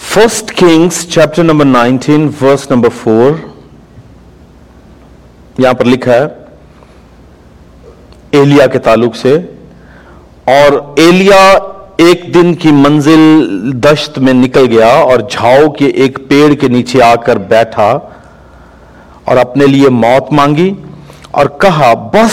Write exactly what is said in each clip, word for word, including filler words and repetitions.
First Kings chapter number nineteen verse number four, यहां पर लिखा है एलिया के ताल्लुक से। और एलिया एक दिन की मंजिल दश्त में निकल गया और झाओ के एक पेड़ के नीचे आकर बैठा और अपने लिए मौत मांगी और कहा, बस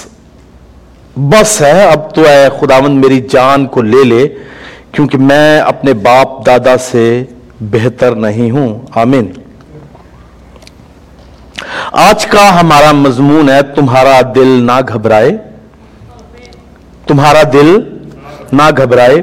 बस है, अब तो ऐ खुदावंद मेरी जान को ले ले, क्योंकि मैं अपने बाप दादा से बेहतर नहीं हूं। आमीन। आज का हमारा मजमून है, तुम्हारा दिल ना घबराए, तुम्हारा दिल ना घबराए।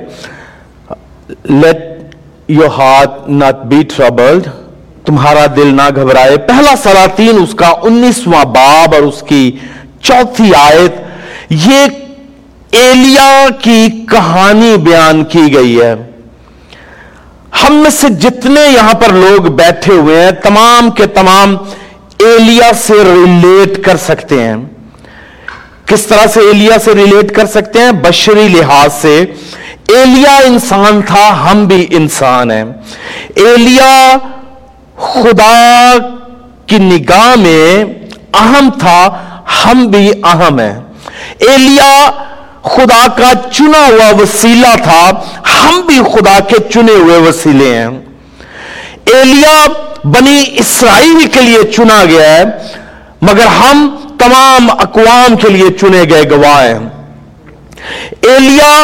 Let your heart not be troubled, तुम्हारा दिल ना घबराए। पहला सलातीन उसका उन्नीसवां बाब और उसकी चौथी आयत, ये एलिया की कहानी बयान की गई है। हम में से जितने यहां पर लोग बैठे हुए हैं, तमाम के तमाम एलिया से रिलेट कर सकते हैं। किस तरह से एलिया से रिलेट कर सकते हैं? बशरी लिहाज से एलिया इंसान था, हम भी इंसान हैं। एलिया खुदा की निगाह में अहम था, हम भी अहम हैं। एलिया खुदा का चुना हुआ वसीला था, हम भी खुदा के चुने हुए वसीले हैं। एलिया बनी इस्राएल के लिए चुना गया है, मगर हम तमाम अक़वाम के लिए चुने गए गवाह हैं। एलिया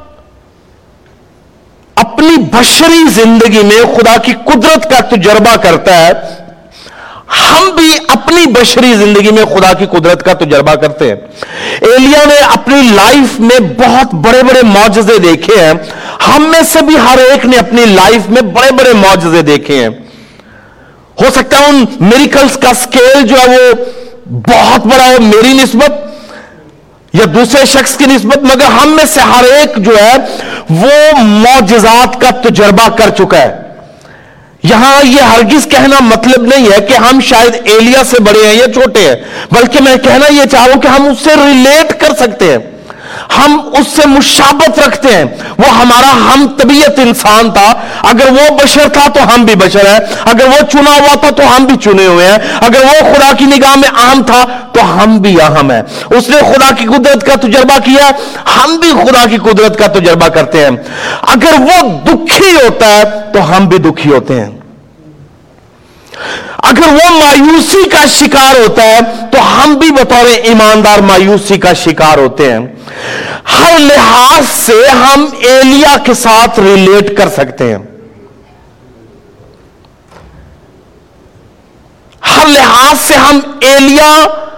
अपनी बशरी जिंदगी में खुदा की कुदरत का तजुर्बा करता है, हम भी अपनी बशरी जिंदगी में खुदा की कुदरत का तजुर्बा करते हैं। एलिया ने अपनी लाइफ में बहुत बड़े बड़े मौजज़े देखे हैं, हम में से भी हर एक ने अपनी लाइफ में बड़े बड़े मौजज़े देखे हैं। हो सकता है उन मिरेकल्स का स्केल जो है वो बहुत बड़ा है मेरी निस्बत या दूसरे शख्स की निस्बत, मगर हम में से हर एक जो है वो मौजज़ात का तजुर्बा कर चुका है। यहां यह हरगिज कहना मतलब नहीं है कि हम शायद एलिया से बड़े हैं या छोटे हैं, बल्कि मैं कहना यह चाह रहा हूं कि हम उससे रिलेट कर सकते हैं, हम उससे मुशाबत रखते हैं। वो हमारा हम तबीयत इंसान था, अगर वो बशर था तो हम भी बशर है, अगर वो चुना हुआ था तो हम भी चुने हुए हैं, अगर वो खुदा की निगाह में अहम था तो हम भी अहम है। उसने खुदा की कुदरत का तजुर्बा किया, हम भी खुदा की कुदरत का तजुर्बा करते हैं। अगर वो दुखी होता है तो हम भी दुखी होते हैं, अगर वो मायूसी का शिकार होता है तो हम भी बतौर ईमानदार मायूसी का शिकार होते हैं। हर लिहाज से हम एलिया के साथ रिलेट कर सकते हैं, हर लिहाज से हम एलिया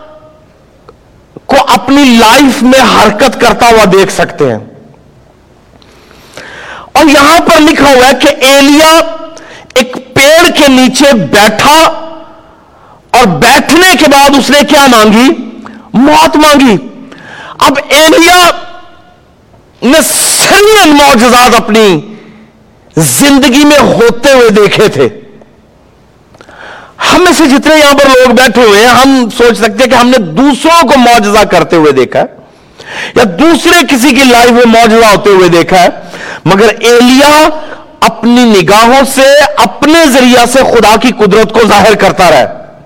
को अपनी लाइफ में हरकत करता हुआ देख सकते हैं। और यहां पर लिखा हुआ है कि एलिया एक पेड़ के नीचे बैठा और बैठने के बाद उसने क्या मांगी? मौत मांगी। अब एलिया ने सरियन मौजज़ात अपनी जिंदगी में होते हुए देखे थे। हम में से जितने यहां पर लोग बैठे हुए हैं, हम सोच सकते हैं कि हमने दूसरों को मौजज़ा करते हुए देखा है या दूसरे किसी की लाइफ में मौजज़ा होते हुए देखा है, मगर एलिया अपनी निगाहों से अपने जरिया से खुदा की कुदरत को जाहिर करता रहा।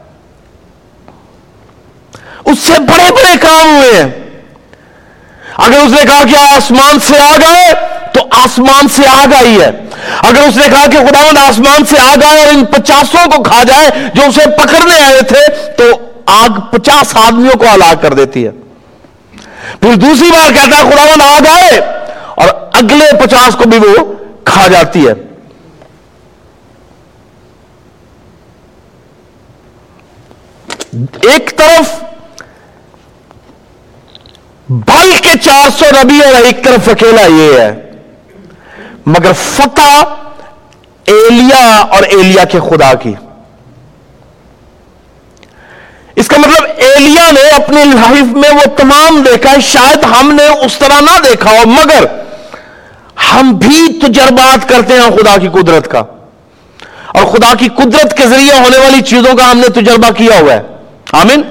उससे बड़े बड़े काम हुए हैं। अगर उसने कहा कि आसमान से आग आए तो आसमान से आग आई है। अगर उसने कहा कि खुदावंद आसमान से आग आए और इन पचासों को खा जाए जो उसे पकड़ने आए थे, तो आग पचास आदमियों को हलाक कर देती है। फिर दूसरी बार कहता है खुदावंद आग आए और अगले पचास को भी वो खा जाती है। एक तरफ बल के चार सौ नबी और एक तरफ अकेला ये है, मगर फतह एलिया और एलिया के खुदा की। इसका मतलब एलिया ने अपनी लाइफ में वो तमाम देखा है, शायद हमने उस तरह ना देखा हो, मगर हम भी तजुर्बात करते हैं खुदा की कुदरत का, और खुदा की कुदरत के जरिए होने वाली चीजों का हमने तजुर्बा किया हुआ है। आमीन।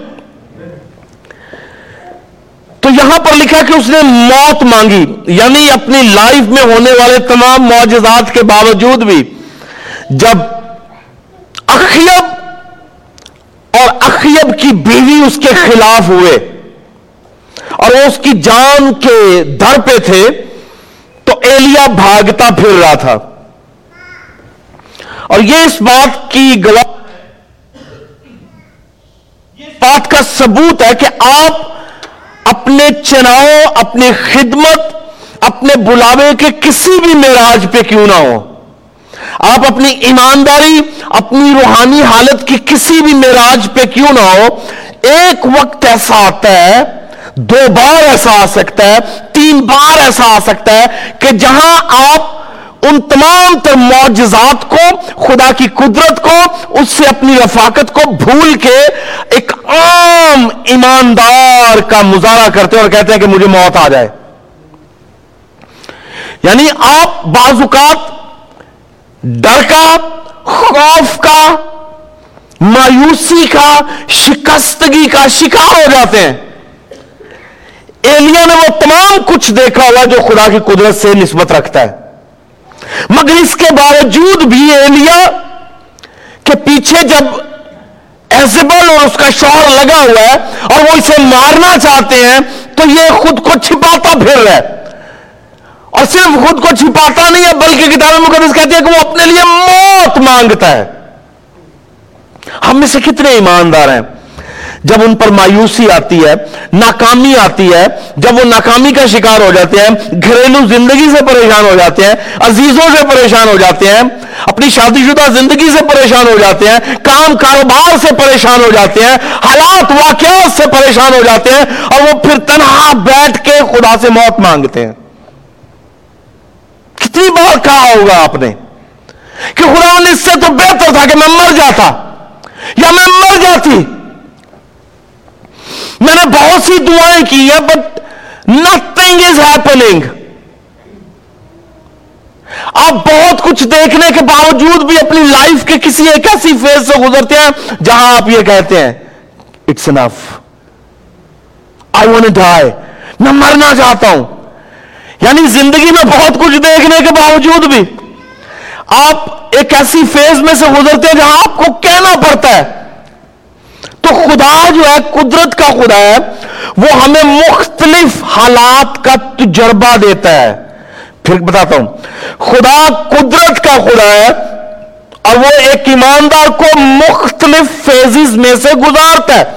तो यहां पर लिखा कि उसने मौत मांगी, यानी अपनी लाइफ में होने वाले तमाम मौजज़ात के बावजूद भी جب اخیب اور اخیب کی بیوی اس کے خلاف ہوئے اور وہ اس کی جان کے در پہ تھے تو ایلیا بھاگتا پھر رہا تھا. اور یہ اس بات کی گواہ بات کا ثبوت ہے کہ آپ اپنے چناؤ، اپنی خدمت، اپنے بلاوے کے کسی بھی معراج پہ کیوں نہ ہو، آپ اپنی ایمانداری، اپنی روحانی حالت کی کسی بھی معراج پہ کیوں نہ ہو، ایک وقت ایسا آتا ہے، دو بار ایسا آ سکتا ہے، تین بار ایسا آ سکتا ہے کہ جہاں آپ ان تمام تر معجزات کو، خدا کی قدرت کو، اس سے اپنی رفاقت کو بھول کے ایک عام ایماندار کا مظاہرہ کرتے ہیں اور کہتے ہیں کہ مجھے موت آ جائے. یعنی آپ بعض اوقات ڈر کا، خوف کا، مایوسی کا، شکستگی کا شکار ہو جاتے ہیں. ایلیا نے وہ تمام کچھ دیکھا ہوا جو خدا کی قدرت سے نسبت رکھتا ہے، مگر اس کے باوجود بھی ایلیا کے پیچھے جب ایزبل اور اس کا شوہر لگا ہوا ہے اور وہ اسے مارنا چاہتے ہیں تو یہ خود کو چھپاتا پھر رہا ہے. اور صرف خود کو چھپاتا نہیں ہے بلکہ کتاب مقدس کہتی ہے کہ وہ اپنے لیے موت مانگتا ہے. ہم میں سے کتنے ایماندار ہیں جب ان پر مایوسی آتی ہے، ناکامی آتی ہے، جب وہ ناکامی کا شکار ہو جاتے ہیں، گھریلو زندگی سے پریشان ہو جاتے ہیں، عزیزوں سے پریشان ہو جاتے ہیں، اپنی شادی شدہ زندگی سے پریشان ہو جاتے ہیں، کام کاروبار سے پریشان ہو جاتے ہیں، حالات واقعات سے پریشان ہو جاتے ہیں، اور وہ پھر تنہا بیٹھ کے خدا سے موت مانگتے ہیں. کتنی بار کہا ہوگا آپ نے کہ خدا نے اس سے تو بہتر تھا کہ میں مر جاتا یا میں مر جاتی. میں نے بہت سی دعائیں کی ہیں بٹ نتھنگ از ہیپننگ. آپ بہت کچھ دیکھنے کے باوجود بھی اپنی لائف کے کسی ایک ایسی فیز سے گزرتے ہیں جہاں آپ یہ کہتے ہیں it's enough, I want to die, میں مرنا چاہتا ہوں. یعنی زندگی میں بہت کچھ دیکھنے کے باوجود بھی آپ ایک ایسی فیز میں سے گزرتے ہیں جہاں آپ کو کہنا پڑتا ہے. تو خدا جو ہے قدرت کا خدا ہے، وہ ہمیں مختلف حالات کا تجربہ دیتا ہے. پھر بتاتا ہوں، خدا قدرت کا خدا ہے اور وہ ایک ایماندار کو مختلف فیزز میں سے گزارتا ہے.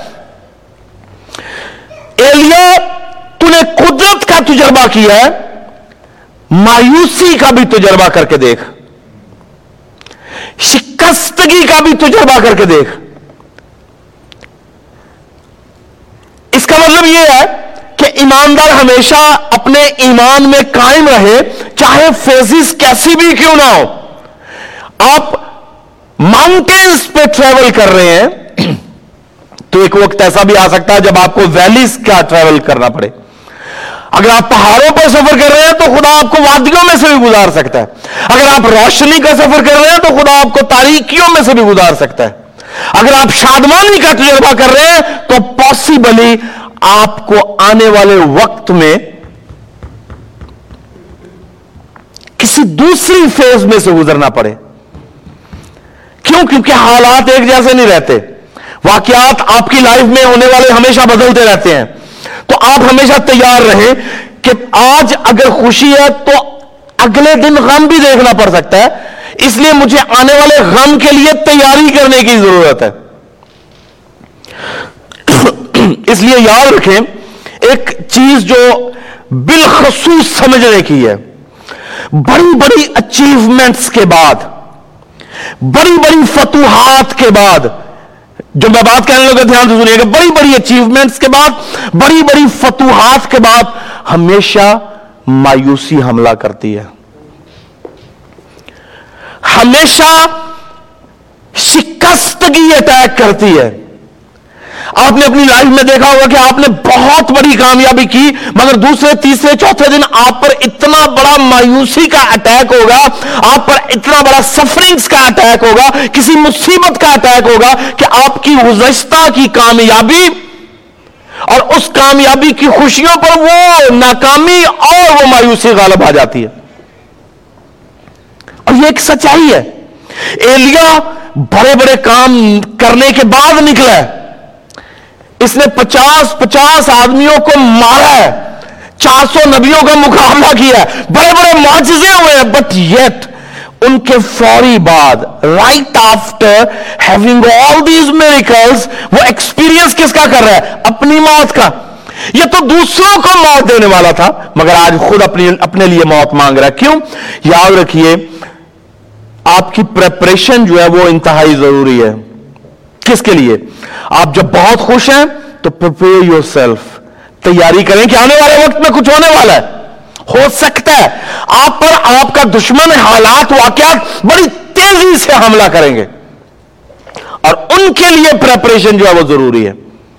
ایلیا تو نے قدرت کا تجربہ کیا ہے، مایوسی کا بھی تجربہ کر کے دیکھ، شکستگی کا بھی تجربہ کر کے دیکھ. اس کا مطلب یہ ہے کہ ایماندار ہمیشہ اپنے ایمان میں قائم رہے، چاہے فیزز کیسی بھی کیوں نہ ہو. آپ ماؤنٹینز پہ ٹریول کر رہے ہیں تو ایک وقت ایسا بھی آ سکتا ہے جب آپ کو ویلیز کا ٹریول کرنا پڑے. اگر آپ پہاڑوں پر سفر کر رہے ہیں تو خدا آپ کو وادیوں میں سے بھی گزار سکتا ہے. اگر آپ روشنی کا سفر کر رہے ہیں تو خدا آپ کو تاریکیوں میں سے بھی گزار سکتا ہے. اگر آپ شادمانی کا تجربہ کر رہے ہیں تو پاسبلی آپ کو آنے والے وقت میں کسی دوسری فیز میں سے گزرنا پڑے. کیوں؟ کیونکہ حالات ایک جیسے نہیں رہتے، واقعات آپ کی لائف میں ہونے والے ہمیشہ بدلتے رہتے ہیں. تو آپ ہمیشہ تیار رہیں کہ آج اگر خوشی ہے تو اگلے دن غم بھی دیکھنا پڑ سکتا ہے، اس لیے مجھے آنے والے غم کے لیے تیاری کرنے کی ضرورت ہے. اس لیے یاد رکھیں ایک چیز جو بالخصوص سمجھنے کی ہے، بڑی بڑی اچیومنٹس کے بعد، بڑی بڑی فتوحات کے بعد، جو میں بات کہنے لگا دھیان سے سنیے گا، بڑی بڑی اچیومنٹس کے بعد، بڑی بڑی فتوحات کے بعد ہمیشہ مایوسی حملہ کرتی ہے، ہمیشہ شکستگی اٹیک کرتی ہے. آپ نے اپنی لائف میں دیکھا ہوگا کہ آپ نے بہت بڑی کامیابی کی مگر دوسرے تیسرے چوتھے دن آپ پر اتنا بڑا مایوسی کا اٹیک ہوگا، آپ پر اتنا بڑا سفرنگز کا اٹیک ہوگا، کسی مصیبت کا اٹیک ہوگا کہ آپ کی گزشتہ کی کامیابی اور اس کامیابی کی خوشیوں پر وہ ناکامی اور وہ مایوسی غالب آ جاتی ہے. اور یہ ایک سچائی ہے ایلیا بڑے بڑے کام کرنے کے بعد نکلا ہے. اس نے پچاس پچاس آدمیوں کو مارا ہے, چار سو نبیوں کا مقابلہ کیا ہے, بڑے بڑے معجزے ہوئے ہیں, بٹ یٹ ان کے فوری بعد, right after having all these miracles, وہ ایکسپیرینس کس کا کر رہا ہے؟ اپنی موت کا. یہ تو دوسروں کو موت دینے والا تھا, مگر آج خود اپنی اپنے لیے موت مانگ رہا ہے. کیوں؟ یاد رکھیے, آپ کی پریپریشن جو ہے وہ انتہائی ضروری ہے. کس کے لیے؟ آپ جب بہت خوش ہیں تو پریپیئر یور سیلف, تیاری کریں کہ آنے والے وقت میں کچھ ہونے والا ہے. ہو سکتا ہے آپ پر آپ کا دشمن, حالات, واقعات بڑی تیزی سے حملہ کریں گے, اور ان کے لیے پریپریشن جو ہے وہ ضروری ہے.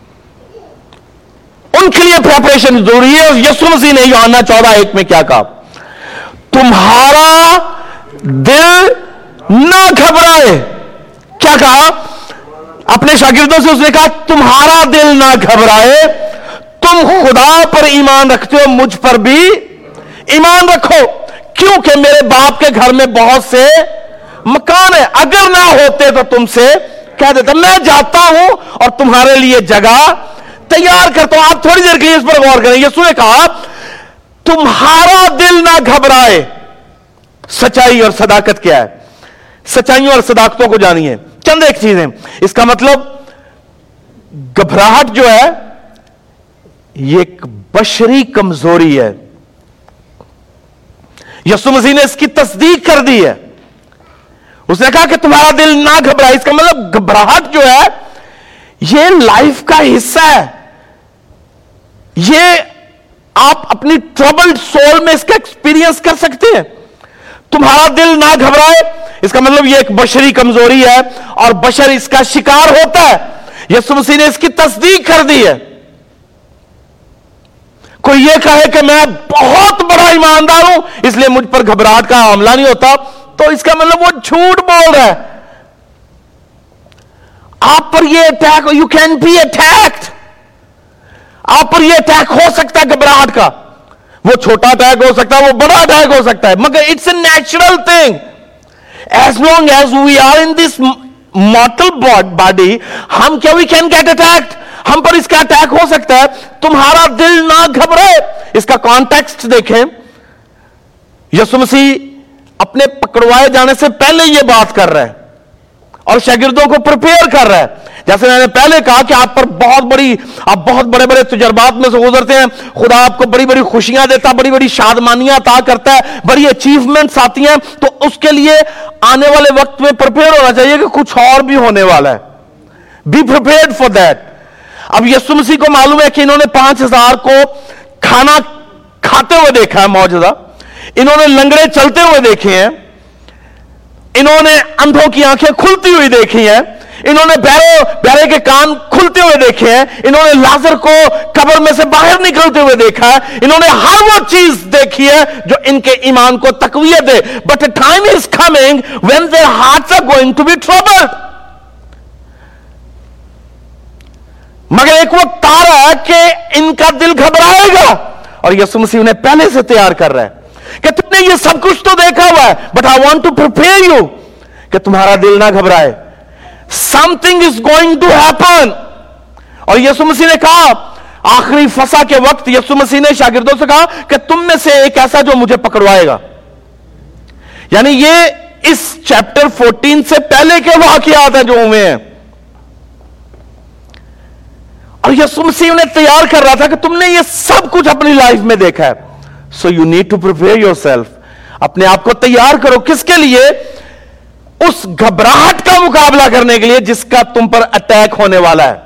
ان کے لیے پریپریشن ضروری ہے. یسوع مسیح نے یوحنا چودہ ایک میں کیا کہا؟ تمہارا دل نہ گھبرائے. کیا کہا؟ اپنے شاگردوں سے اس نے کہا تمہارا دل نہ گھبرائے, تم خدا پر ایمان رکھتے ہو, مجھ پر بھی ایمان رکھو, کیونکہ میرے باپ کے گھر میں بہت سے مکان ہیں, اگر نہ ہوتے تو تم سے کہہ دیتا, میں جاتا ہوں اور تمہارے لیے جگہ تیار کرتا ہوں. آپ تھوڑی دیر کے لیے اس پر غور کریں. یسوع نے کہا تمہارا دل نہ گھبرائے. سچائی اور صداقت کیا ہے؟ سچائیوں اور صداقتوں کو جانیے. چند ایک چیزیں. اس کا مطلب گھبراہٹ جو ہے یہ ایک بشری کمزوری ہے. یسوع مسیح نے اس کی تصدیق کر دی ہے. اس نے کہا کہ تمہارا دل نہ گھبرائے. اس کا مطلب گھبراہٹ جو ہے یہ لائف کا حصہ ہے. یہ آپ اپنی ٹربلڈ سول میں اس کا ایکسپیرینس کر سکتے ہیں. تمہارا دل نہ گھبرائے, اس کا مطلب یہ ایک بشری کمزوری ہے اور بشر اس کا شکار ہوتا ہے. یسوع مسیح نے اس کی تصدیق کر دی ہے. کوئی یہ کہے کہ میں بہت بڑا ایماندار ہوں اس لیے مجھ پر گھبراہٹ کا حملہ نہیں ہوتا, تو اس کا مطلب وہ جھوٹ بول رہا ہے. آپ پر یہ attack, you can be attacked, آپ پر یہ اٹیک ہو سکتا ہے گھبراہٹ کا. وہ چھوٹا اٹیک ہو سکتا ہے, وہ بڑا اٹیک ہو سکتا ہے, مگر it's a natural thing. As long as we are in this mortal body, ہم کیا وی کین گیٹ اٹیکڈ, ہم پر اس کا اٹیک ہو سکتا ہے. تمہارا دل نہ گھبرائے, اس کا کانٹیکسٹ دیکھیں. یسوع مسیح اپنے پکڑوائے جانے سے پہلے یہ بات کر رہا ہے اور شاگردوں کو پریپیئر کر رہا ہے. جیسے میں نے پہلے کہا کہ آپ پر بہت بڑی, آپ بہت بڑے بڑے تجربات میں سے گزرتے ہیں, خدا آپ کو بڑی بڑی خوشیاں دیتا, بڑی بڑی شادمانیاں عطا کرتا ہے, بڑی اچیومنٹس آتی ہیں, تو اس کے لیے آنے والے وقت میں پریپیئر ہونا چاہیے کہ کچھ اور بھی ہونے والا ہے. Be prepared for that. اب یسوع مسیح کو معلوم ہے کہ انہوں نے پانچ ہزار کو کھانا کھاتے ہوئے دیکھا ہے, معجزہ. انہوں نے لنگڑے چلتے ہوئے دیکھے ہیں, انہوں نے اندھوں کی آنکھیں کھلتی ہوئی دیکھی ہیں, انہوں نے بہرے بہرے کے کان کھلتے ہوئے دیکھے ہیں, انہوں نے لازر کو قبر میں سے باہر نکلتے ہوئے دیکھا ہے, انہوں نے ہر وہ چیز دیکھی ہے جو ان کے ایمان کو تقویت دے. But a time is coming when their hearts are going to be troubled. مگر ایک وقت آ رہا ہے کہ ان کا دل گھبرائے گا, اور یسوع مسیح انہیں پہلے سے تیار کر رہا ہے کہ تم نے یہ سب کچھ تو دیکھا ہوا ہے, but I want to prepare you کہ تمہارا دل نہ گھبرائے. Something is going to happen. اور یسوع مسیح نے کہا آخری فسح کے وقت, یسوع مسیح نے شاگردوں سے کہا کہ تم میں سے ایک ایسا جو مجھے پکڑوائے گا. یعنی یہ اس چیپٹر فورٹین سے پہلے کے واقعات ہیں جو ہوئے ہیں, اور یسوع مسیح انہیں تیار کر رہا تھا کہ تم نے یہ سب کچھ اپنی لائف میں دیکھا ہے. So you need to prepare yourself. اپنے آپ کو تیار کرو. کس کے لیے؟ اس گھبراہٹ کا مقابلہ کرنے کے لیے جس کا تم پر اٹیک ہونے والا ہے.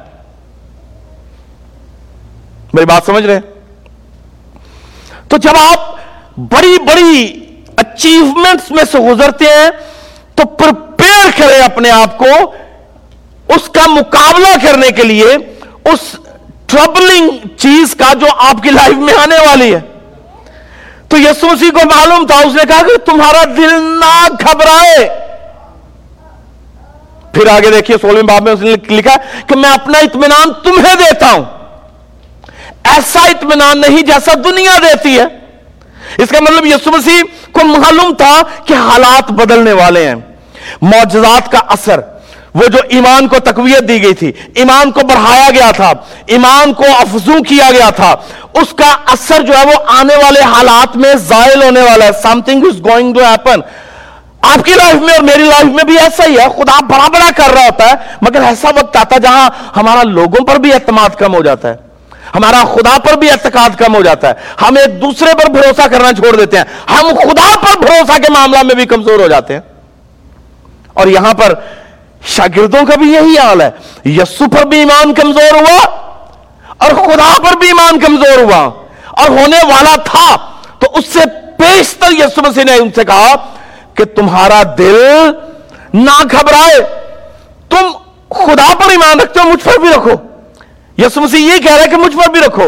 میری بات سمجھ رہے ہیں؟ تو جب آپ بڑی بڑی اچیومنٹس میں سے گزرتے ہیں تو پریپیئر کریں اپنے آپ کو اس کا مقابلہ کرنے کے لیے, اس ٹربلنگ چیز کا جو آپ کی لائف میں آنے والی ہے. تو یسوع مسیح کو معلوم تھا, اس نے کہا کہ تمہارا دل نہ گھبرائے. پھر آگے دیکھیے سولہویں باب میں اس نے لکھا کہ میں اپنا اطمینان تمہیں دیتا ہوں, ایسا اطمینان نہیں جیسا دنیا دیتی ہے. اس کا مطلب یسوع مسیح کو معلوم تھا کہ حالات بدلنے والے ہیں, معجزات کا اثر، وہ جو ایمان کو تقویت دی گئی تھی، ایمان کو بڑھایا گیا تھا، ایمان کو افزوں کیا گیا تھا، اس کا اثر جو ہے وہ آنے والے حالات میں زائل ہونے والا ہے. something is going to happen. آپ کی لائف میں اور میری لائف میں بھی ایسا ہی ہے. خدا بڑا بڑا کر رہا ہوتا ہے، مگر ایسا وقت آتا ہے جہاں ہمارا لوگوں پر بھی اعتماد کم ہو جاتا ہے، ہمارا خدا پر بھی اعتقاد کم ہو جاتا ہے، ہم ایک دوسرے پر بھروسہ کرنا چھوڑ دیتے ہیں، ہم خدا پر بھروسہ کے معاملہ میں بھی کمزور ہو جاتے ہیں. اور یہاں پر شاگردوں کا بھی یہی حال ہے. یسوع پر بھی ایمان کمزور ہوا اور خدا پر بھی ایمان کمزور ہوا اور ہونے والا تھا. تو اس سے پیشتر یسوع مسیح نے ان سے کہا کہ تمہارا دل نہ گھبرائے، تم خدا پر ایمان رکھتے ہو، مجھ پر بھی رکھو. یسوع مسیح یہ کہہ رہا ہے کہ مجھ پر بھی رکھو.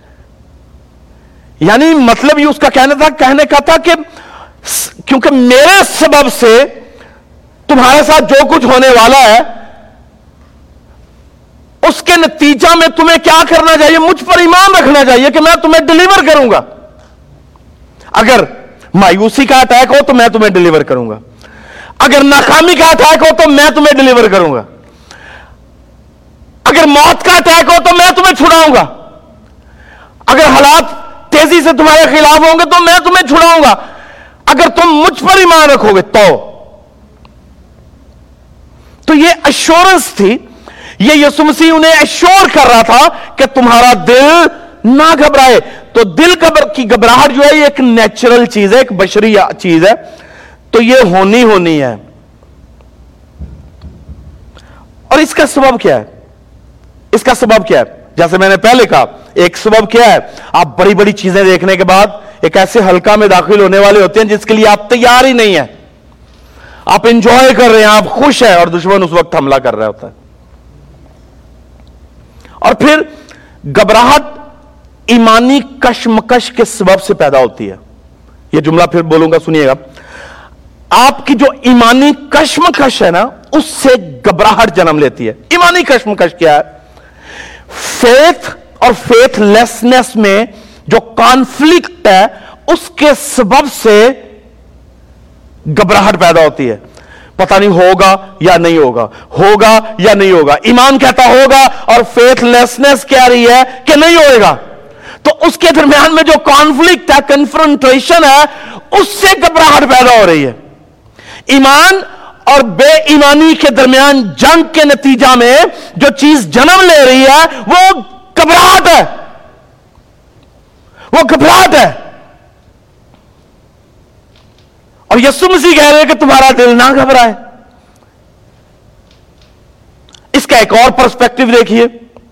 یعنی مطلب یہ اس کا کہنا تھا کہنے کا تھا کہ کیونکہ میرے سبب سے تمہارے ساتھ جو کچھ ہونے والا ہے، اس کے نتیجہ میں تمہیں کیا کرنا چاہیے؟ مجھ پر ایمان رکھنا چاہیے کہ میں تمہیں ڈیلیور کروں گا. اگر مایوسی کا اٹیک ہو تو میں تمہیں ڈیلیور کروں گا، اگر ناکامی کا اٹیک ہو تو میں تمہیں ڈیلیور کروں گا، اگر موت کا اٹیک ہو تو میں تمہیں چھڑاؤں گا، اگر حالات تیزی سے تمہارے خلاف ہوں گے تو میں تمہیں چھڑاؤں گا، اگر تم مجھ پر ایمان رکھو گے تو. تو یہ ایشورنس تھی، یہ یسوع مسیح انہیں ایشور کر رہا تھا کہ تمہارا دل نہ گھبرائے. تو دل کی گھبراہٹ جو ہے یہ ایک نیچرل چیز ہے، ایک بشری چیز ہے، تو یہ ہونی ہونی ہے. اور اس کا سبب کیا ہے؟ اس کا سبب کیا ہے؟ جیسے میں نے پہلے کہا، ایک سبب کیا ہے؟ آپ بڑی بڑی چیزیں دیکھنے کے بعد ایک ایسے حلقہ میں داخل ہونے والے ہوتے ہیں جس کے لیے آپ تیار ہی نہیں ہیں، آپ انجوائے کر رہے ہیں، آپ خوش ہیں، اور دشمن اس وقت حملہ کر رہا ہوتا ہے. اور پھر گھبراہٹ ایمانی کشمکش کے سبب سے پیدا ہوتی ہے. یہ جملہ پھر بولوں گا، سنیے گا. آپ کی جو ایمانی کشمکش ہے نا، اس سے گھبراہٹ جنم لیتی ہے. ایمانی کشمکش کیا ہے؟ فیتھ اور فیتھ لیسنس میں جو کانفلکٹ ہے، اس کے سبب سے گھبراہٹ پیدا ہوتی ہے. پتہ نہیں ہوگا یا نہیں ہوگا، ہوگا یا نہیں ہوگا. ایمان کہتا ہوگا اور فیتھ لیسنس کہہ رہی ہے کہ نہیں ہوئے گا. تو اس کے درمیان میں جو کانفلکٹ ہے، کنفرنٹریشن ہے، اس سے گھبراہٹ پیدا ہو رہی ہے. ایمان اور بے ایمانی کے درمیان جنگ کے نتیجہ میں جو چیز جنم لے رہی ہے وہ گھبراہٹ ہے، وہ گھبراہٹ ہے. اور یسوع مسیح کہہ رہے ہیں کہ تمہارا دل نہ گھبرائے. اس کا ایک اور پرسپیکٹو دیکھیے.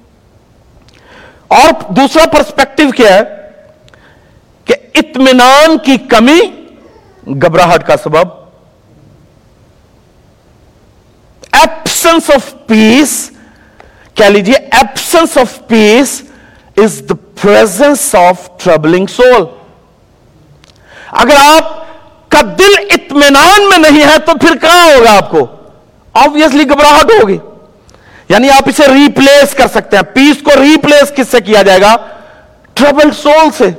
اور دوسرا پرسپیکٹو کیا ہے کہ اطمینان کی کمی گھبراہٹ کا سبب. ایبسنس آف پیس، کہہ لیجیے absence of peace is the presence of troubling soul. اگر آپ کا دل اطمینان میں نہیں ہے تو پھر کہاں ہوگا؟ آپ کو obviously گھبراہٹ ہوگی. یعنی آپ اسے ریپلیس کر سکتے ہیں. پیس کو ریپلیس کس سے کیا جائے گا؟ ٹربل سول سے.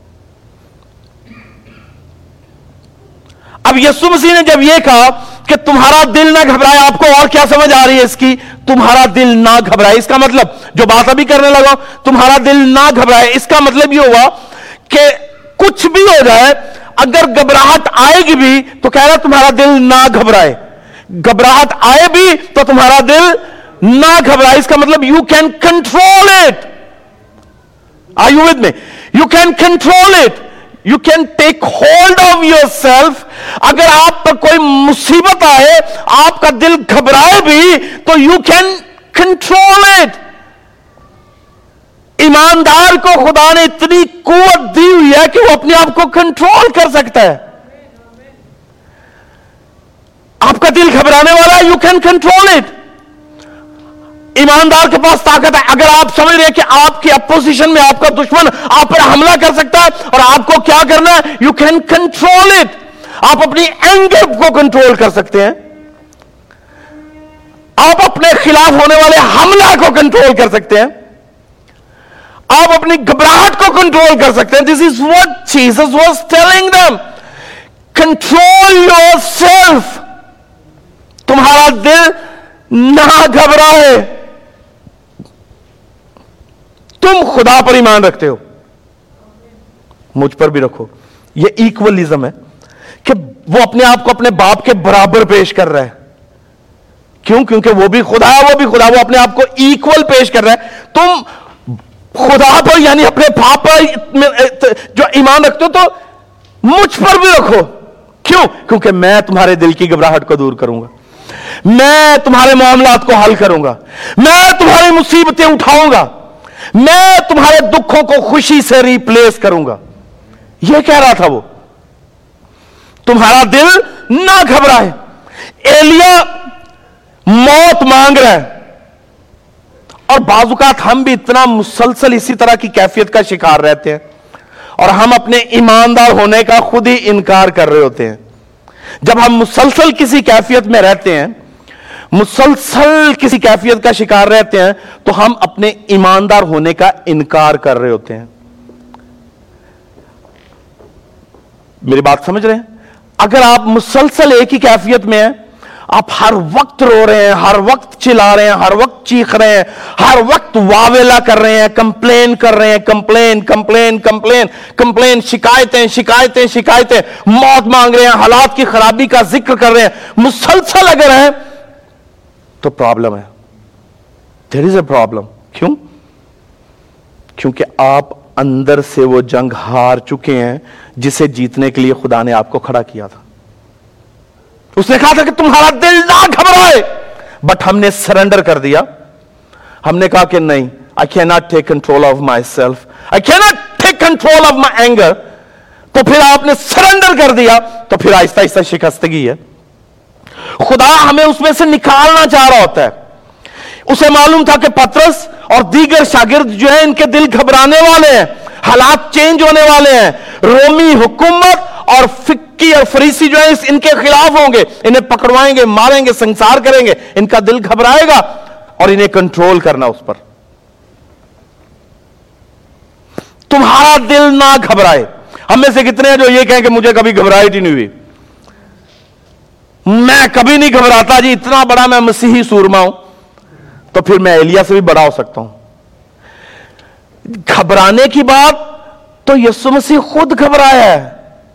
اب یسوع مسیح نے جب یہ کہا کہ تمہارا دل نہ گھبرائے، آپ کو اور کیا سمجھ آ رہی ہے اس کی؟ تمہارا دل نہ گھبرائے، اس کا مطلب جو بات ابھی کرنے لگا، تمہارا دل نہ گھبرائے، اس کا مطلب یہ ہوا کہ کچھ بھی ہو جائے، اگر گھبراہٹ آئے گی بھی تو کہہ رہا تمہارا دل نہ گھبرائے. گھبراہٹ آئے بھی تو تمہارا دل نہ گھبرائے. اس کا مطلب you can control it. Are you with me? You can control it. You can take hold of yourself. اگر آپ پر کوئی مصیبت آئے، آپ کا دل گھبرائے بھی تو یو کین کنٹرول اٹ. ایماندار کو خدا نے اتنی قوت دی ہوئی ہے کہ وہ اپنے آپ کو کنٹرول کر سکتا ہے. آپ کا دل گھبرانے والا ہے، یو کین کنٹرول اٹ. ایماندار کے پاس طاقت ہے. اگر آپ سمجھ رہے ہیں کہ آپ کی اپوزیشن میں آپ کا دشمن آپ پر حملہ کر سکتا ہے اور آپ کو کیا کرنا ہے، یو کین کنٹرول اٹ. آپ اپنی اینگر کو کنٹرول کر سکتے ہیں. آپ اپنے خلاف ہونے والے حملہ کو کنٹرول کر سکتے ہیں. آپ اپنی گھبراہٹ کو کنٹرول کر سکتے ہیں. This is what Jesus was telling them. Control yourself. تمہارا دل نہ گھبرائے. تم خدا پر ایمان رکھتے ہو, مجھ پر بھی رکھو. یہ ایکولیزم ہے کہ وہ اپنے آپ کو اپنے باپ کے برابر پیش کر رہا ہے. کیوں؟ کیونکہ وہ بھی خدا ہے, وہ بھی خدا, وہ اپنے آپ کو ایکول پیش کر رہا ہے. تم خدا پر یعنی اپنے باپ پر جو ایمان رکھتے ہو تو مجھ پر بھی رکھو. کیوں؟ کیونکہ میں تمہارے دل کی گھبراہٹ کو دور کروں گا, میں تمہارے معاملات کو حل کروں گا, میں تمہاری مصیبتیں اٹھاؤں گا, میں تمہارے دکھوں کو خوشی سے ریپلیس کروں گا. یہ کہہ رہا تھا وہ, تمہارا دل نہ گھبرائے. ایلیا موت مانگ رہا ہے, اور بعض اوقات ہم بھی اتنا مسلسل اسی طرح کی کیفیت کا شکار رہتے ہیں, اور ہم اپنے ایماندار ہونے کا خود ہی انکار کر رہے ہوتے ہیں. جب ہم مسلسل کسی کیفیت میں رہتے ہیں, مسلسل کسی کیفیت کا شکار رہتے ہیں, تو ہم اپنے ایماندار ہونے کا انکار کر رہے ہوتے ہیں. میری بات سمجھ رہے ہیں؟ اگر آپ مسلسل ایک ہی کیفیت میں ہیں, آپ ہر وقت رو رہے ہیں, ہر وقت چلا رہے ہیں, ہر وقت چیخ رہے ہیں, ہر وقت واویلا کر رہے ہیں, کمپلین کر رہے ہیں, کمپلین کمپلین کمپلین کمپلین شکایتیں شکایتیں شکایتیں, موت مانگ رہے ہیں, حالات کی خرابی کا ذکر کر رہے ہیں, مسلسل اگر ہیں تو پرابلم ہے. there is a problem. کیوں؟ کیونکہ آپ اندر سے وہ جنگ ہار چکے ہیں جسے جیتنے کے لیے خدا نے آپ کو کھڑا کیا تھا. اس نے کہا تھا کہ تمہارا دل نہ گھبرائے, بٹ ہم نے سرنڈر کر دیا. ہم نے کہا کہ نہیں, I cannot take control of myself, I cannot take control of my anger. تو پھر آپ نے سرنڈر کر دیا, تو پھر آہستہ آہستہ شکستگی ہے. خدا ہمیں اس میں سے نکالنا چاہ رہا ہوتا ہے. اسے معلوم تھا کہ پترس اور دیگر شاگرد جو ہیں ان کے دل گھبرانے والے ہیں, حالات چینج ہونے والے ہیں, رومی حکومت اور فقی اور فریسی جو ہیں ان کے خلاف ہوں گے, انہیں پکڑوائیں گے, ماریں گے, سنسار کریں گے. ان کا دل گھبرائے گا اور انہیں کنٹرول کرنا اس پر. تمہارا دل نہ گھبرائے. ہم میں سے کتنے ہیں جو یہ کہیں کہ مجھے کبھی گھبراہٹ ہی نہیں ہوئی, میں کبھی نہیں گھبراتا جی, اتنا بڑا میں مسیحی سورما ہوں, تو پھر میں ایلیا سے بھی بڑا ہو سکتا ہوں. گھبرانے کی بات تو یسوع مسیح خود گھبرایا ہے.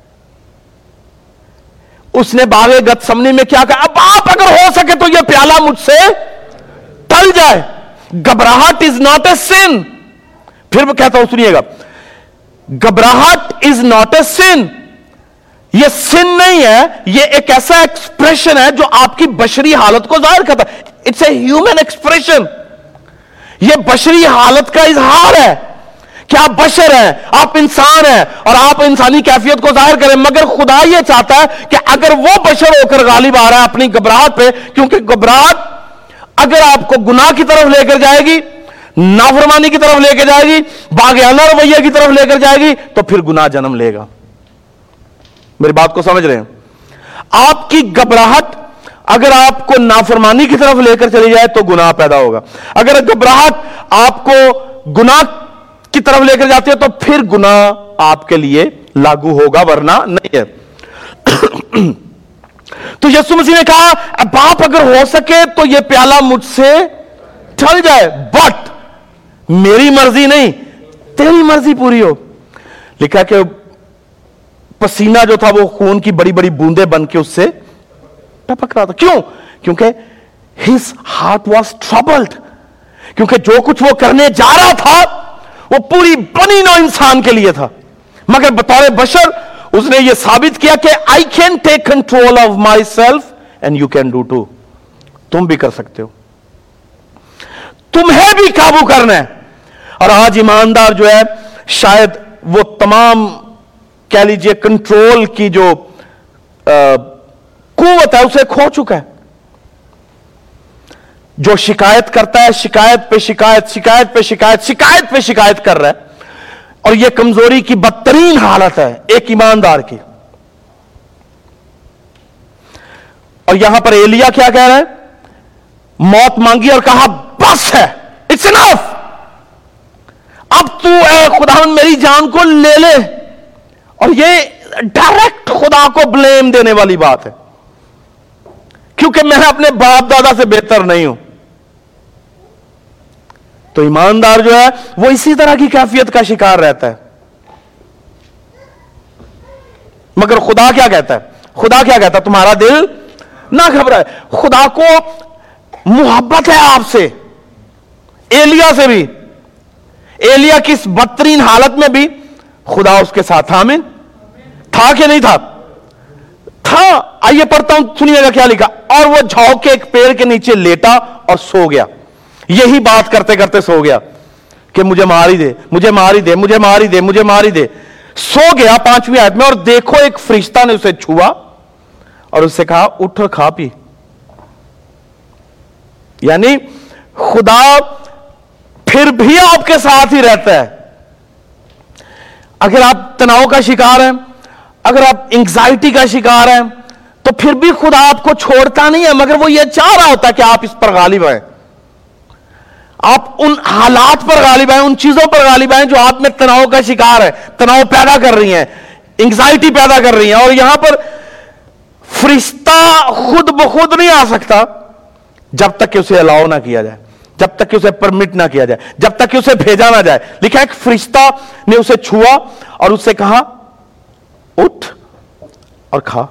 اس نے باغ گتسمنی میں کیا کہا, اب آپ اگر ہو سکے تو یہ پیالہ مجھ سے ٹل جائے. گھبراہٹ از ناٹ اے سن. پھر میں کہتا ہوں, سنیے گا, گھبراہٹ از ناٹ اے سن. یہ سن نہیں ہے, یہ ایک ایسا ایکسپریشن ہے جو آپ کی بشری حالت کو ظاہر کرتا ہے. It's a human expression. یہ بشری حالت کا اظہار ہے کہ آپ بشر ہیں, آپ انسان ہیں, اور آپ انسانی کیفیت کو ظاہر کریں. مگر خدا یہ چاہتا ہے کہ اگر وہ بشر ہو کر غالب آ رہا ہے اپنی گھبراہٹ پہ, کیونکہ گھبراہٹ اگر آپ کو گناہ کی طرف لے کر جائے گی, نافرمانی کی طرف لے کے جائے گی, باغیانہ رویہ کی طرف لے کر جائے گی, تو پھر گناہ جنم لے گا. میری بات کو سمجھ رہے ہیں؟ آپ کی گھبراہٹ اگر آپ کو نافرمانی کی طرف لے کر چلی جائے تو گناہ پیدا ہوگا. اگر گھبراہٹ آپ کو گناہ کی طرف لے کر جاتی ہے تو پھر گناہ آپ کے لیے لاگو ہوگا, ورنہ نہیں ہے. تو یسوع مسیح نے کہا, باپ اگر ہو سکے تو یہ پیالہ مجھ سے ٹل جائے, بٹ میری مرضی نہیں, تیری مرضی پوری ہو. لکھا کہ پسینہ جو تھا وہ خون کی بڑی بڑی بوندیں بن کے اس سے ٹپک رہا تھا. کیوں؟ کیونکہ his heart was troubled. کیونکہ جو کچھ وہ کرنے جا رہا تھا وہ پوری بنی نوع انسان کے لیے تھا, مگر بطور بشر اس نے یہ ثابت کیا کہ I can take control of myself and you can do too. تم بھی کر سکتے ہو, تمہیں بھی قابو کرنا ہے. اور آج ایماندار جو ہے شاید وہ تمام کہہ لیجئے کنٹرول کی جو قوت ہے اسے کھو چکا ہے. جو شکایت کرتا ہے, شکایت پہ شکایت شکایت پہ شکایت شکایت پہ شکایت کر رہا ہے, اور یہ کمزوری کی بدترین حالت ہے ایک ایماندار کی. اور یہاں پر ایلیا کیا کہہ رہا ہے, موت مانگی اور کہا بس ہے, اٹس انف, اب تو اے خداوند میری جان کو لے لے. اور یہ ڈائریکٹ خدا کو بلیم دینے والی بات ہے. کیوں؟ کیونکہ میں اپنے باپ دادا سے بہتر نہیں ہوں. تو ایماندار جو ہے وہ اسی طرح کی کیفیت کا شکار رہتا ہے. مگر خدا کیا کہتا ہے؟ خدا کیا کہتا ہے؟ تمہارا دل نہ گھبرائے. خدا کو محبت ہے آپ سے، ایلیا سے بھی. ایلیا کی اس بدترین حالت میں بھی خدا اس کے ساتھ تھا. آمین. تھا کہ نہیں تھا؟ تھا. آئیے پڑھتا ہوں، سنیے گا کیا لکھا. اور وہ جھاؤ کے ایک پیڑ کے نیچے لیٹا اور سو گیا. یہی بات کرتے کرتے سو گیا کہ مجھے ماری دے، مجھے ماری دے، مجھے ماری دے، مجھے ماری دے. سو گیا پانچویں آیت میں. اور دیکھو ایک فرشتہ نے اسے چھوا اور اس سے کہا اٹھ اور کھا پی. یعنی خدا پھر بھی آپ کے ساتھ ہی رہتا ہے. اگر آپ تناؤ کا شکار ہیں، اگر آپ انگزائٹی کا شکار ہیں، تو پھر بھی خدا آپ کو چھوڑتا نہیں ہے. مگر وہ یہ چاہ رہا ہوتا ہے کہ آپ اس پر غالب آئیں، آپ ان حالات پر غالب آئیں، ان چیزوں پر غالب آئیں جو آپ میں تناؤ کا شکار ہے، تناؤ پیدا کر رہی ہیں، انگزائٹی پیدا کر رہی ہیں. اور یہاں پر فرشتہ خود بخود نہیں آ سکتا جب تک کہ اسے الاؤ نہ کیا جائے، جب تک کہ اسے پرمٹ نہ کیا جائے، جب تک کہ اسے بھیجا نہ جائے. لکھا ایک فرشتہ نے اسے چھوا اور اس سے کہا اٹھ اور کھا.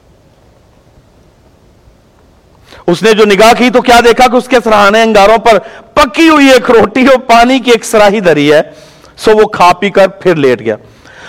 اس نے جو نگاہ کی تو کیا دیکھا کہ اس کے سرہانے انگاروں پر پکی ہوئی ایک روٹی اور پانی کی ایک سراہی دھری ہے. سو وہ کھا پی کر پھر لیٹ گیا.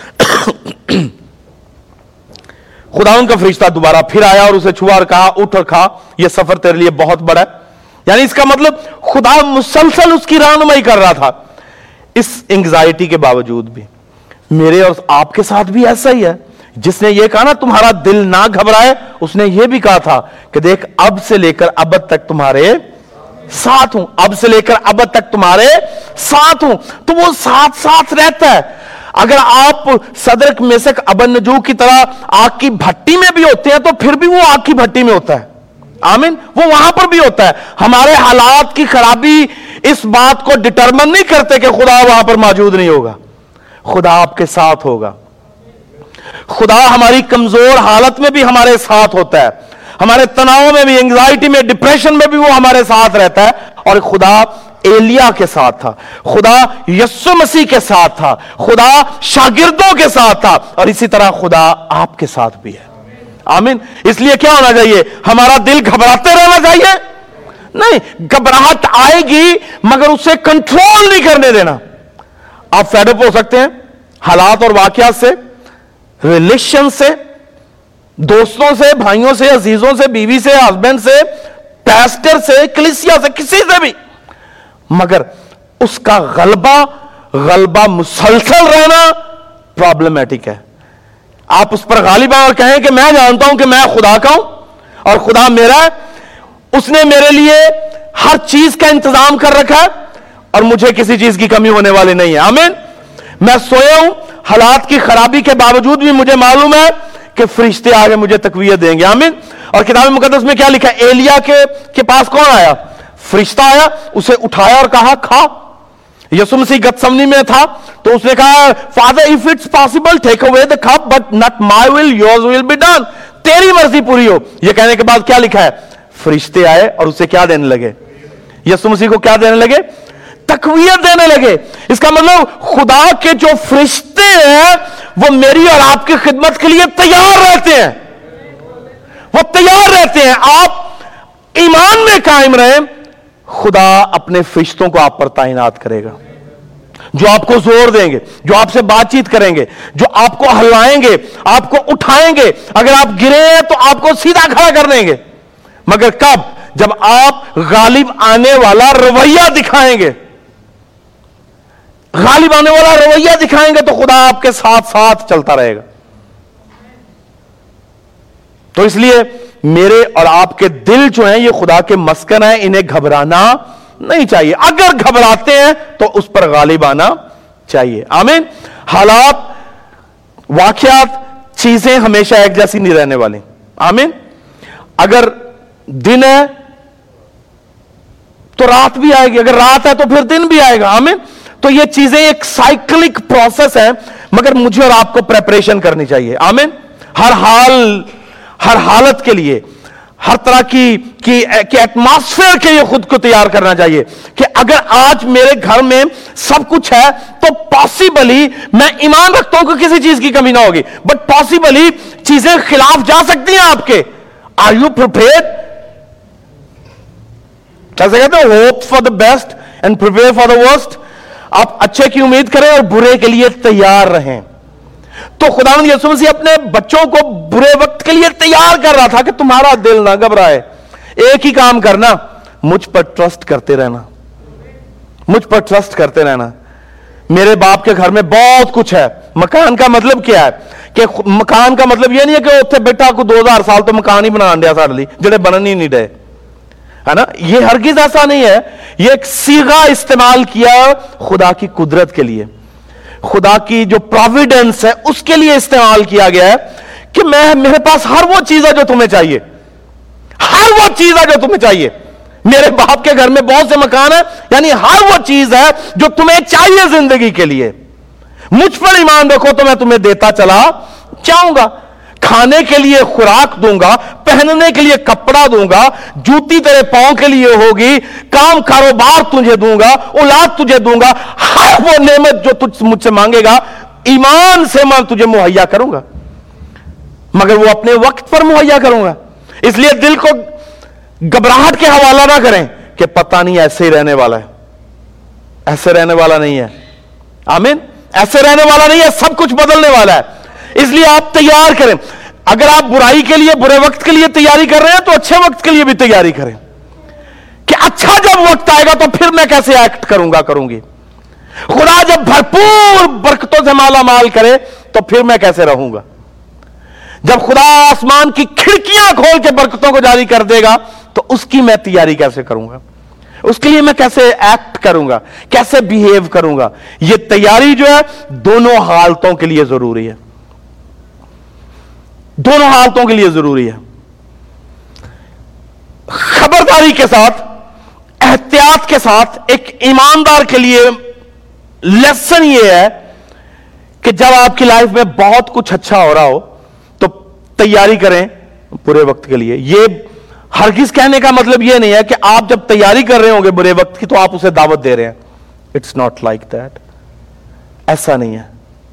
خداوند کا فرشتہ دوبارہ پھر آیا اور اسے چھوا اور کہا اٹھ اور کھا، یہ سفر تیرے لیے بہت بڑا ہے. یعنی اس کا مطلب خدا مسلسل اس کی رہنمائی کر رہا تھا. اس انگزائٹی کے باوجود بھی میرے اور آپ کے ساتھ بھی ایسا ہی ہے. جس نے یہ کہا نا تمہارا دل نہ گھبرائے، اس نے یہ بھی کہا تھا کہ دیکھ اب سے لے کر ابد تک تمہارے ساتھ ہوں، اب سے لے کر ابد تک تمہارے ساتھ ہوں. تو وہ ساتھ ساتھ رہتا ہے. اگر آپ صدرک میسک ابدنجو کی طرح آگ کی بھٹی میں بھی ہوتے ہیں تو پھر بھی وہ آگ کی بھٹی میں ہوتا ہے. آمین. وہ وہاں پر بھی ہوتا ہے. ہمارے حالات کی خرابی اس بات کو ڈٹرمن نہیں کرتے کہ خدا وہاں پر موجود نہیں ہوگا. خدا آپ کے ساتھ ہوگا. خدا ہماری کمزور حالت میں بھی ہمارے ساتھ ہوتا ہے، ہمارے تناؤ میں بھی، انگزائٹی میں، ڈپریشن میں بھی وہ ہمارے ساتھ رہتا ہے. اور خدا ایلیا کے ساتھ تھا، خدا یسوع مسیح کے ساتھ تھا، خدا شاگردوں کے ساتھ تھا، اور اسی طرح خدا آپ کے ساتھ بھی ہے. آمین. اس لیے کیا ہونا چاہیے؟ ہمارا دل گھبراتے رہنا چاہیے نہیں. گھبراہٹ آئے گی مگر اسے کنٹرول نہیں کرنے دینا. آپ فیڈ اپ ہو سکتے ہیں حالات اور واقعات سے، ریلیشن سے، دوستوں سے، بھائیوں سے، عزیزوں سے، بیوی سے، ہسبینڈ سے، پیسٹر سے، کلیسیا سے، کسی سے بھی، مگر اس کا غلبہ غلبہ مسلسل رہنا پرابلمیٹک ہے. آپ اس پر غالب آئیں اور کہیں کہ میں جانتا ہوں کہ میں خدا کا ہوں اور خدا میرا ہے، اس نے میرے لیے ہر چیز کا انتظام کر رکھا ہے اور مجھے کسی چیز کی کمی ہونے والی نہیں ہے. آمین. میں سویا ہوں، حالات کی خرابی کے باوجود بھی مجھے معلوم ہے کہ فرشتے آگے مجھے تقویت دیں گے. آمین. اور کتاب مقدس میں کیا لکھا ہے؟ ایلیا کے کے پاس کون آیا؟ فرشتہ آیا، اسے اٹھایا اور کہا کھا. یسوع مسیح گتسمنی میں تھا تو اس نے کہا father if it's possible take away the cup but not my will yours will be done. تیری مرضی پوری ہو. یہ کہنے کے بعد کیا لکھا ہے؟ فرشتے آئے اور اسے کیا دینے لگے؟ یسوع مسیح کو کیا دینے لگے؟ تقویت دینے لگے. اس کا مطلب خدا کے جو فرشتے ہیں وہ میری اور آپ کی خدمت کے لیے تیار رہتے ہیں، وہ تیار رہتے ہیں. آپ ایمان میں قائم رہیں، خدا اپنے فرشتوں کو آپ پر تعینات کرے گا، جو آپ کو زور دیں گے، جو آپ سے بات چیت کریں گے، جو آپ کو ہلائیں گے، آپ کو اٹھائیں گے. اگر آپ گرے ہیں تو آپ کو سیدھا کھڑا کر دیں گے. مگر کب؟ جب آپ غالب آنے والا رویہ دکھائیں گے. غالب آنے والا رویہ دکھائیں گے تو خدا آپ کے ساتھ ساتھ چلتا رہے گا. تو اس لیے میرے اور آپ کے دل جو ہیں یہ خدا کے مسکن ہیں، انہیں گھبرانا نہیں چاہیے. اگر گھبراتے ہیں تو اس پر غالب آنا چاہیے. آمین. حالات، واقعات، چیزیں ہمیشہ ایک جیسی نہیں رہنے والی. آمین. اگر دن ہے تو رات بھی آئے گی، اگر رات ہے تو پھر دن بھی آئے گا. آمین. تو یہ چیزیں ایک سائیکلک پروسیس ہے، مگر مجھے اور آپ کو پریپریشن کرنی چاہیے. آمین. ہر حال، ہر حالت کے لیے ہر طرح کی کی ایٹماسفیئر کے لیے خود کو تیار کرنا چاہیے کہ اگر آج میرے گھر میں سب کچھ ہے تو پاسبلی میں ایمان رکھتا ہوں کہ کسی چیز کی کمی نہ ہوگی، بٹ پاسبلی چیزیں خلاف جا سکتی ہیں آپ کے. Are you prepared? کیسے کہتے ہیں hope for the best and prepare for the worst. آپ اچھے کی امید کریں اور برے کے لیے تیار رہیں. تو خداوند یسوع مسیح اپنے بچوں کو برے وقت کے لیے تیار کر رہا تھا کہ تمہارا دل نہ گھبرائے، ایک ہی کام کرنا، مجھ پر ٹرسٹ کرتے رہنا، مجھ پر ٹرسٹ کرتے رہنا. میرے باپ کے گھر میں بہت کچھ ہے. مکان کا مطلب کیا ہے کہ مکان کا مطلب یہ نہیں ہے کہ اتنے بیٹا کو دو ہزار سال تو مکان ہی بنا دیا سارے جڑے بنن ہی نہیں رہے، ہے نا. یہ ہرگز ایسا نہیں ہے. یہ ایک صیغہ استعمال کیا خدا کی قدرت کے لیے، خدا کی جو پرویڈنس ہے اس کے لیے استعمال کیا گیا ہے کہ میں میرے پاس ہر وہ چیز ہے جو تمہیں چاہیے، ہر وہ چیز ہے جو تمہیں چاہیے. میرے باپ کے گھر میں بہت سے مکان ہیں، یعنی ہر وہ چیز ہے جو تمہیں چاہیے زندگی کے لیے. مجھ پر ایمان رکھو تو میں تمہیں دیتا چلا جاؤں گا. کھانے کے لیے خوراک دوں گا، پہننے کے لیے کپڑا دوں گا، جوتی تیرے پاؤں کے لیے ہوگی، کام کاروبار تجھے دوں گا، اولاد تجھے دوں گا. ہر وہ نعمت جو تجھ مجھ سے مانگے گا ایمان سے میں تجھے مہیا کروں گا، مگر وہ اپنے وقت پر مہیا کروں گا. اس لیے دل کو گھبراہٹ کے حوالہ نہ کریں کہ پتہ نہیں ایسے ہی رہنے والا ہے. ایسے رہنے والا نہیں ہے. آمین. ایسے رہنے والا نہیں ہے، سب کچھ بدلنے والا ہے. اس لیے آپ تیار کریں. اگر آپ برائی کے لیے، برے وقت کے لیے تیاری کر رہے ہیں تو اچھے وقت کے لیے بھی تیاری کریں کہ اچھا جب وقت آئے گا تو پھر میں کیسے ایکٹ کروں گا کروں گی. خدا جب بھرپور برکتوں سے مالا مال کرے تو پھر میں کیسے رہوں گا. جب خدا آسمان کی کھڑکیاں کھول کے برکتوں کو جاری کر دے گا تو اس کی میں تیاری کیسے کروں گا، اس کے لیے میں کیسے ایکٹ کروں گا، کیسے بیہیو کروں گا. یہ تیاری جو ہے دونوں حالتوں کے لیے ضروری ہے، دونوں حالتوں کے لیے ضروری ہے. خبرداری کے ساتھ، احتیاط کے ساتھ ایک ایماندار کے لیے لیسن یہ ہے کہ جب آپ کی لائف میں بہت کچھ اچھا ہو رہا ہو تو تیاری کریں برے وقت کے لیے. یہ ہرگز کہنے کا مطلب یہ نہیں ہے کہ آپ جب تیاری کر رہے ہوں گے برے وقت کی تو آپ اسے دعوت دے رہے ہیں. It's not like that. ایسا نہیں ہے.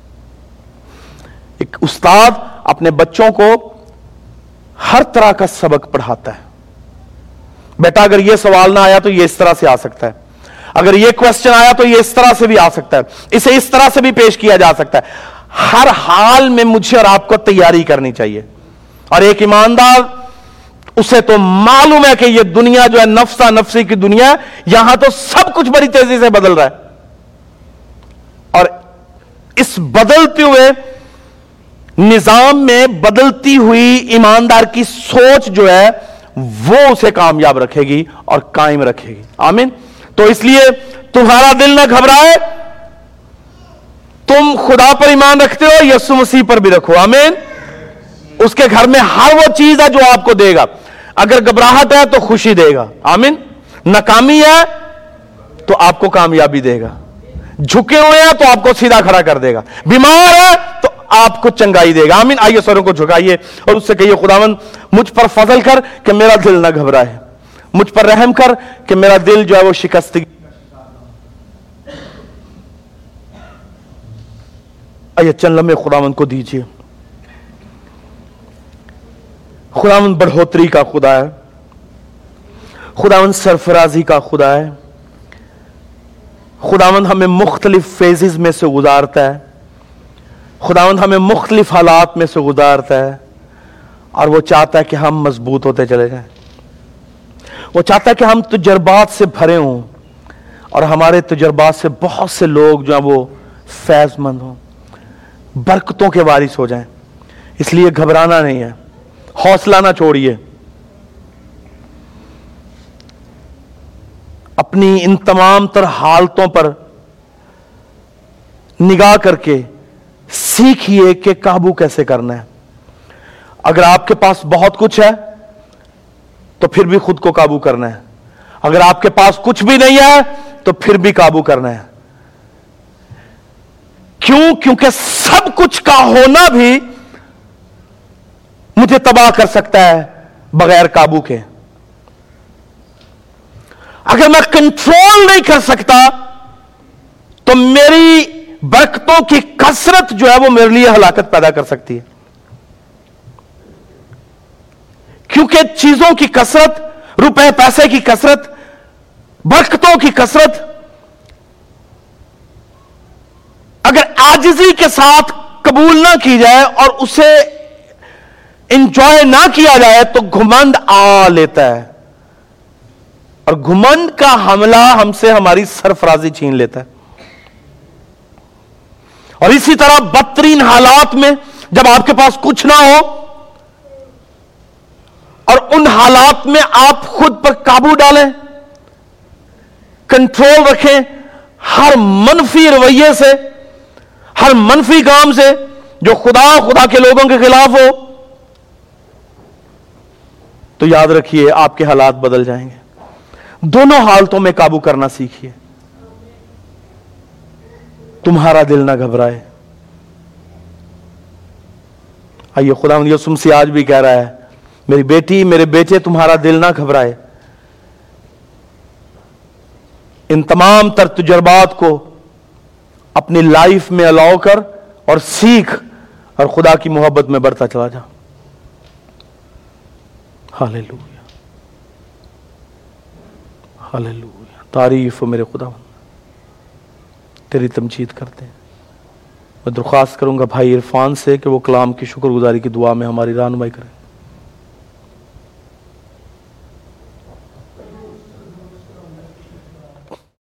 ایک استاد اپنے بچوں کو ہر طرح کا سبق پڑھاتا ہے. بیٹا اگر یہ سوال نہ آیا تو یہ اس طرح سے آ سکتا ہے، اگر یہ کوسچن آیا تو یہ اس طرح سے بھی آ سکتا ہے، اسے اس طرح سے بھی پیش کیا جا سکتا ہے. ہر حال میں مجھے اور آپ کو تیاری کرنی چاہیے. اور ایک ایماندار اسے تو معلوم ہے کہ یہ دنیا جو ہے نفسا نفسی کی دنیا ہے، یہاں تو سب کچھ بڑی تیزی سے بدل رہا ہے، اور اس بدلتے ہوئے نظام میں بدلتی ہوئی ایماندار کی سوچ جو ہے وہ اسے کامیاب رکھے گی اور قائم رکھے گی. آمین. تو اس لیے تمہارا دل نہ گھبرائے، تم خدا پر ایمان رکھتے ہو، یسوع مسیح پر بھی رکھو. آمین. اس کے گھر میں ہر وہ چیز ہے جو آپ کو دے گا. اگر گھبراہٹ ہے تو خوشی دے گا. آمین. ناکامی ہے تو آپ کو کامیابی دے گا. جھکے ہوئے ہیں تو آپ کو سیدھا کھڑا کر دے گا. بیمار ہے تو آپ کو چنگائی دے گا. آمین. آئیے سروں کو جھکائیے اور اس سے کہیے خداوند مجھ پر فضل کر کہ میرا دل نہ گھبرائے، مجھ پر رحم کر کہ میرا دل جو ہے وہ شکستگی. آئیے چند لمحے خداوند کو دیجیے. خداوند بڑھوتری کا خدا ہے، خداوند سرفرازی کا خدا ہے. خداوند ہمیں مختلف فیزز میں سے گزارتا ہے، خداوند ہمیں مختلف حالات میں سے گزارتا ہے، اور وہ چاہتا ہے کہ ہم مضبوط ہوتے چلے جائیں. وہ چاہتا ہے کہ ہم تجربات سے بھرے ہوں اور ہمارے تجربات سے بہت سے لوگ جو ہیں وہ فیض مند ہوں، برکتوں کے وارث ہو جائیں. اس لیے گھبرانا نہیں ہے، حوصلہ نہ چھوڑیے. اپنی ان تمام تر حالتوں پر نگاہ کر کے سیکھیے کہ قابو کیسے کرنا ہے. اگر آپ کے پاس بہت کچھ ہے تو پھر بھی خود کو قابو کرنا ہے. اگر آپ کے پاس کچھ بھی نہیں ہے تو پھر بھی قابو کرنا ہے. کیوں؟ کیونکہ سب کچھ کا ہونا بھی مجھے تباہ کر سکتا ہے، بغیر قابو کے. اگر میں کنٹرول نہیں کر سکتا تو میری برکتوں کی کثرت جو ہے وہ میرے لیے ہلاکت پیدا کر سکتی ہے. کیونکہ چیزوں کی کثرت، روپے پیسے کی کثرت، برکتوں کی کثرت اگر عاجزی کے ساتھ قبول نہ کی جائے اور اسے انجوائے نہ کیا جائے تو گھمنڈ آ لیتا ہے، اور گھمنڈ کا حملہ ہم سے ہماری سرفرازی چھین لیتا ہے. اور اسی طرح بدترین حالات میں جب آپ کے پاس کچھ نہ ہو اور ان حالات میں آپ خود پر قابو ڈالیں، کنٹرول رکھیں، ہر منفی رویے سے، ہر منفی کام سے جو خدا خدا کے لوگوں کے خلاف ہو، تو یاد رکھیے آپ کے حالات بدل جائیں گے. دونوں حالتوں میں قابو کرنا سیکھیے. تمہارا دل نہ گھبرائے. آئیے خدا یسوع سے آج بھی کہہ رہا ہے، میری بیٹی میرے بیٹے تمہارا دل نہ گھبرائے. ان تمام تر تجربات کو اپنی لائف میں الاؤ کر اور سیکھ اور خدا کی محبت میں بڑھتا چلا جا. Hallelujah, hallelujah. تعریف ہو میرے خدا، تیری تمجید کرتے ہیں. میں درخواست کروں گا بھائی عرفان سے کہ وہ کلام کی شکر گزاری کی دعا میں ہماری رہنمائی کرے.